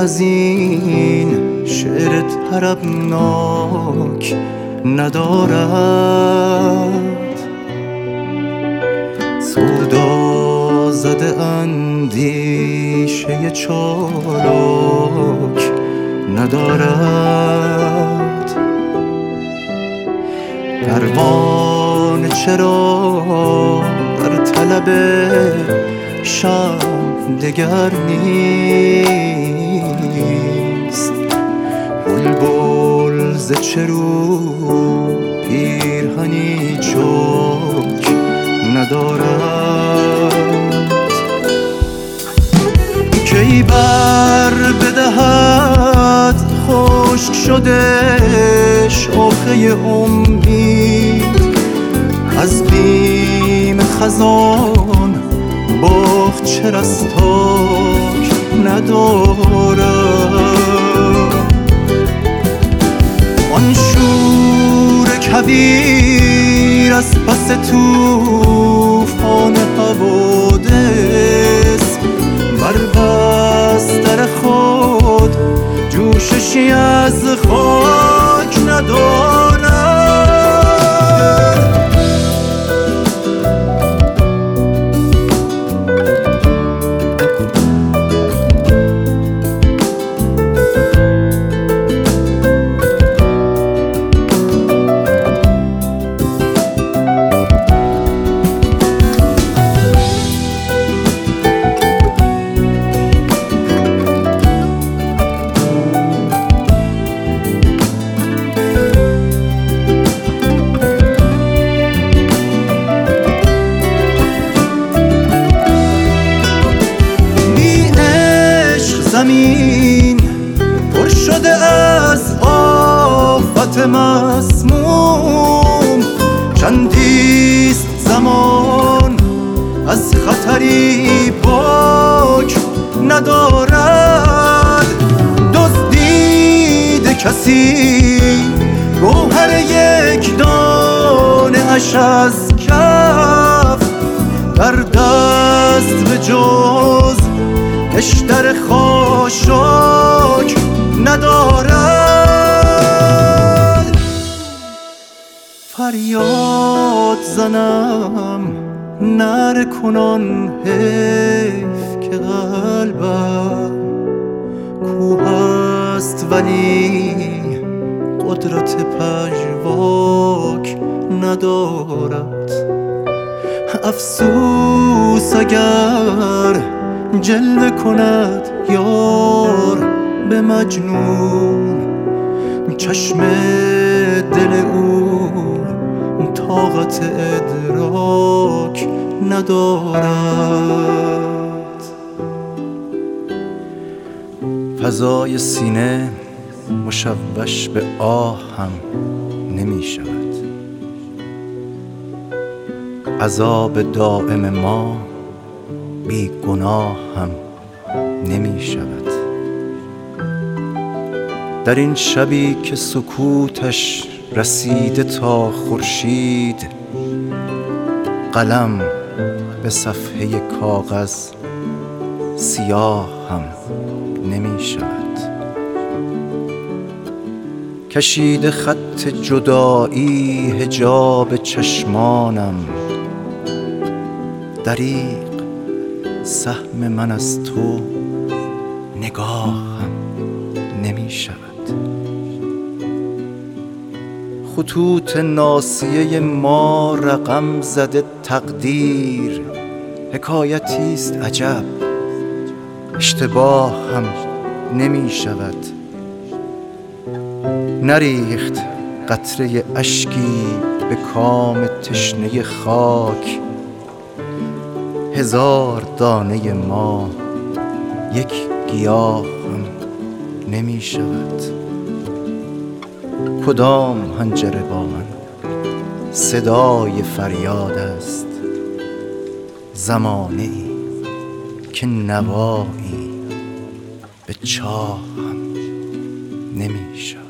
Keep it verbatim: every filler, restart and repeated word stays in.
از این شعر طربناک ندارد. سودا زده اندیشه چالاک ندارد. پروانه چرا در طلب شمع دگر نیست؟ بلبل ز چرو پیرهنی چوک ندارد. کی بر بدهد خشک شده شاخه امید، از بیم خزان باغچه رستاک ندارد. آن شور کویر از پس طوفان حوادث بر بستر خود جوششی از خاک ندارد. زمین پر شده از آفت مسموم، چندیست زمان از خطری پاک ندارد. دزدیده کسی گوهر یک دانه اش از کف، در دست به جز اشتر خاشاک ندارد. فریاد زنم نره کنان حیف که قلبم کوه است ولی قدرت پژواک ندارد. افسوس اگر جلوه کند یار به مجنون، چشم دل او طاقت ادراک ندارد. فضای سینه مشوش به آه هم نمی شود. عذاب دائم ما بی گناه هم نمی شود. در این شبی که سکوتش رسیده تا خورشید، قلم به صفحه کاغذ سیاه هم نمی شود. کشیده خط جدایی حجاب چشمانم، دریغ سهم من از تو نگاهم نمی شود. خطوط ناصیه ما رقم زده تقدیر، حکایتی است عجب اشتباه هم نمی شود. نریخت قطره اشکی به کام تشنه خاک، هزار دانه ما یک گیاه هم نمی شود. کدام حنجره با من صدای فریاد است، زمانه ای که نوایی به چاه هم نمی شود.